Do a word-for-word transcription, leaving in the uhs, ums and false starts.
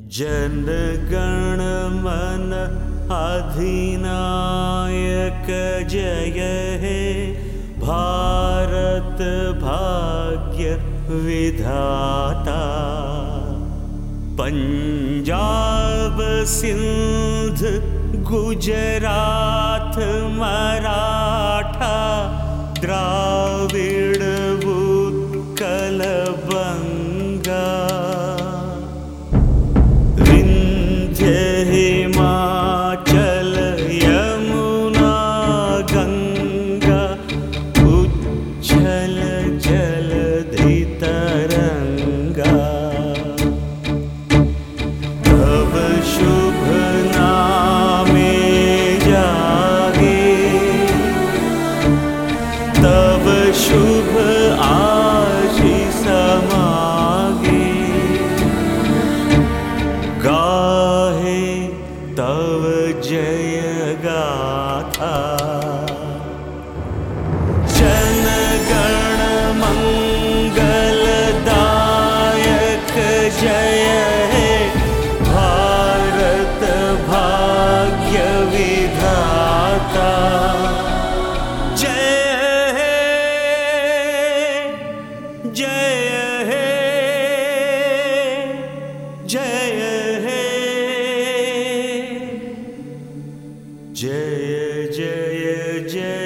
जन गण मन अधिनायक जय हे भारत भाग्य विधाता। पंजाब सिंध गुजरात मराठा द्राविड़ उत्कल बंगा। विंध्य हिमाचल यमुना गंगा उच्छल जलधि तरंगा। तब शुभ नामे जागे तब शुभ आशीष मागे। गाहे तव जय गाथा जन गण मंगलदायक जय हे भारत भाग्य विधाता। जय हे जय हे जय हे जय जय जय।